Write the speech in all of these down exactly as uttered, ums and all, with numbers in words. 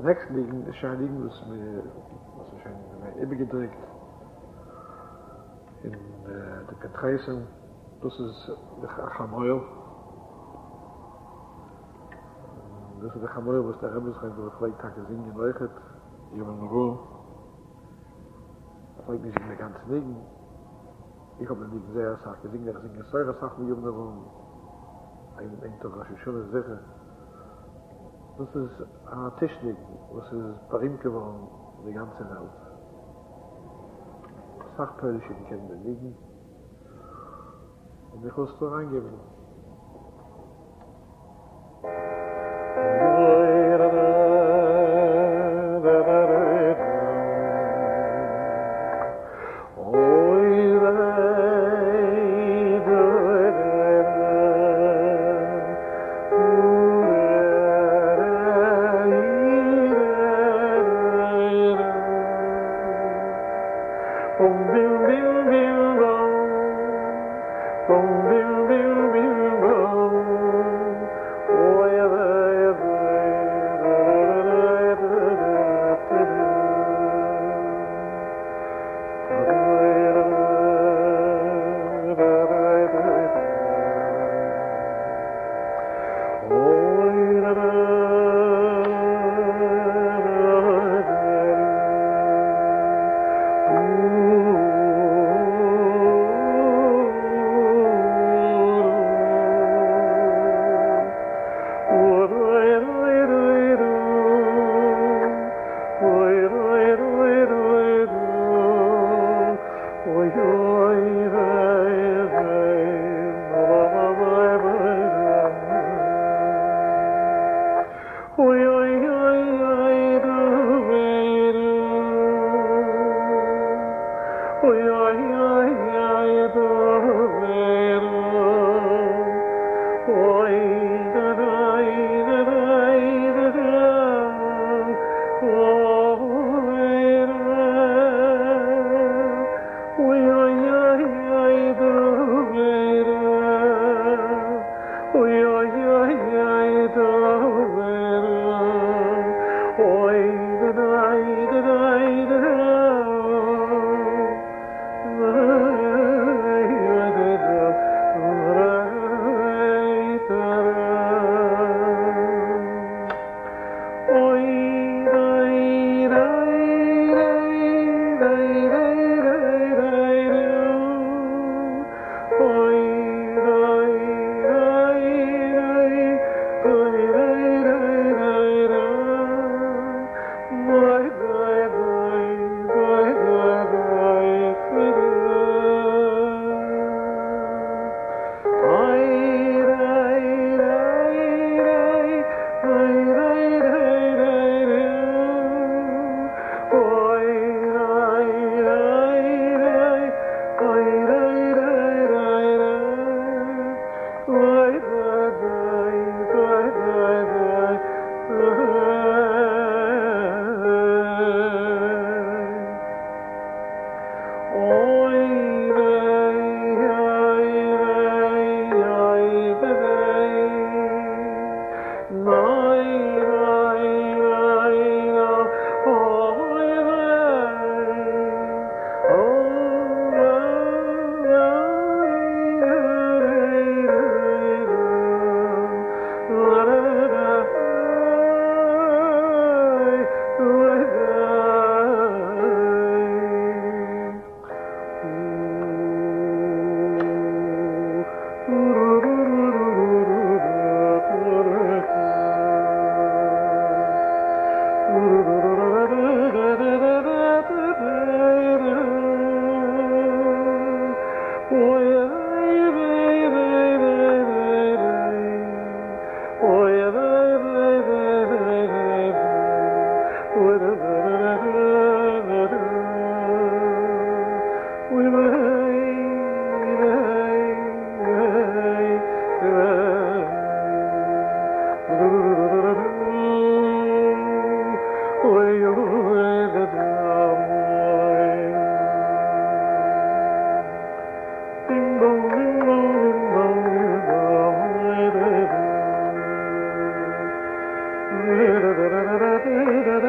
nächsten liegen, scheint liegen, was mir, was wahrscheinlich immer gedrückt. In uh, de Pentreisen, das ist de Chamoil. Das ist de Chamoil, was der Rebbe schreibt, wo vielleicht Tage singen leuchtet, hier in Ruhe. Vielleicht nicht in der ganzen Ligen. Ich habe nicht sehr gesagt, wir singen, wir singen sehr Sachen wie in der Ruhe. Ein Enter, was ich schon sage. Das ist eine Technik, was ist berühmt geworden in der ganzen Welt. Sachpölische kennen wir liegen. Und ich muss da reingeben. da da da da da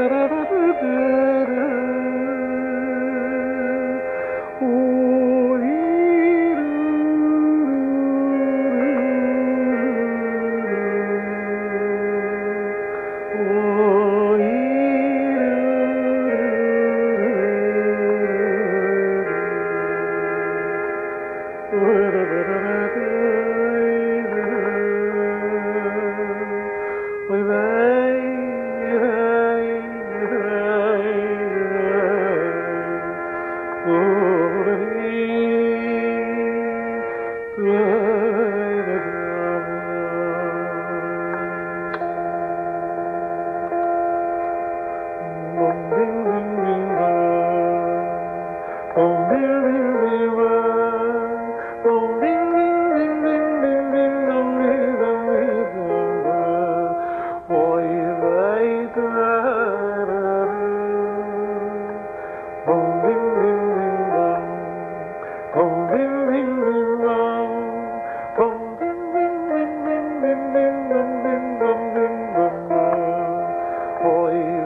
Koi